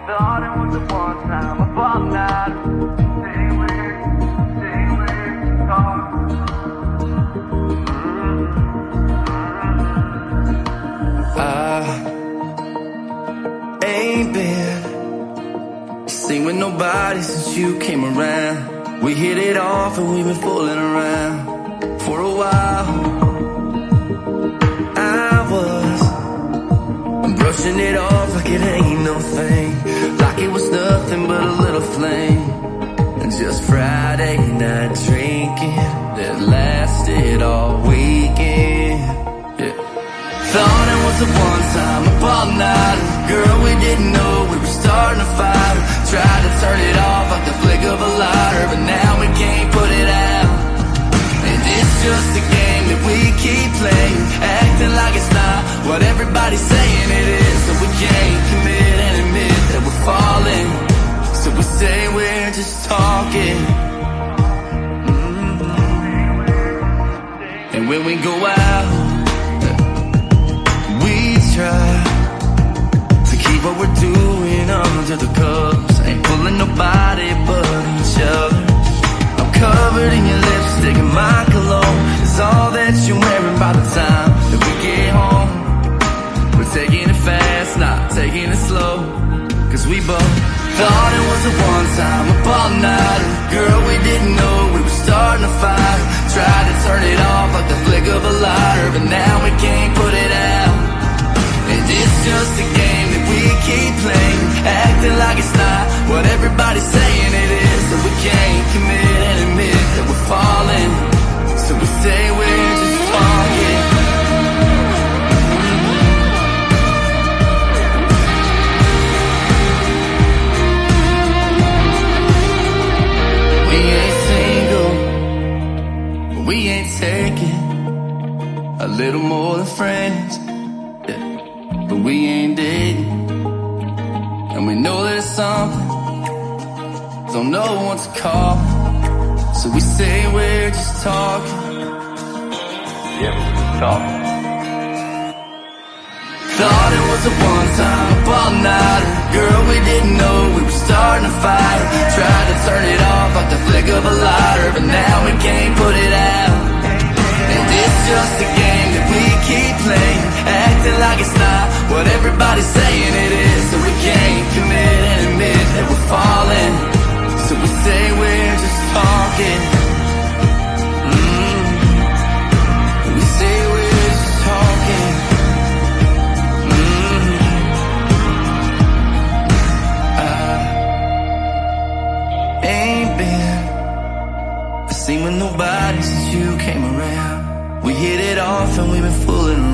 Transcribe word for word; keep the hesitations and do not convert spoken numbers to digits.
Thought it was the one time about night. Stay with, stay with, talk. I ain't been seen with nobody since you came around. We hit it off and we've been fooling around for a while. I was I'm brushing it off like it ain't no thing, like it was nothing but a little flame. And just Friday night drinking that lasted all weekend. Yeah. Thought it was a one-time about night. Girl, we didn't know we were starting a fire. Tried to turn it off like the flick of a lighter, but now we can't put it out. And it's just a game that we keep playing, acting like it's not what everybody's saying it is. So we can't commit and admit that we're falling. So we say we're just talking. Mm-hmm. And when we go out, try to keep what we're doing under the covers. Ain't pulling nobody but each other. I'm covered in your lipstick and my cologne is all that you're wearing by the time that we get home. We're taking it fast, not taking it slow, cause we both thought it was a one-time about night. Girl, we didn't know we were starting a fire. Tried to turn it off like the flick of a lighter, but now we can't put it out. And it's just a game that we keep playing, acting like it's not what everybody's saying it is. So we can't commit and admit that we're falling. So we say we're just talking. We ain't single, but we ain't taking a little more than friends. But we ain't dating, and we know there's something, don't know what to call. So we say we're just talking. Yeah, we're just talking. Thought it was a one-time about night. Girl, we didn't know we were starting a fire. Tried to turn it off like the flick of a lighter, but now we can't put it out. And it's just a game that we keep playing, acting like it's not what everybody's saying it is. So we can't commit and admit that we're falling. So we say we're just talking. Mm-hmm. We say we're just talking. Mm-hmm. I ain't been seen with nobody since you came around. We hit it off and we've been fooling around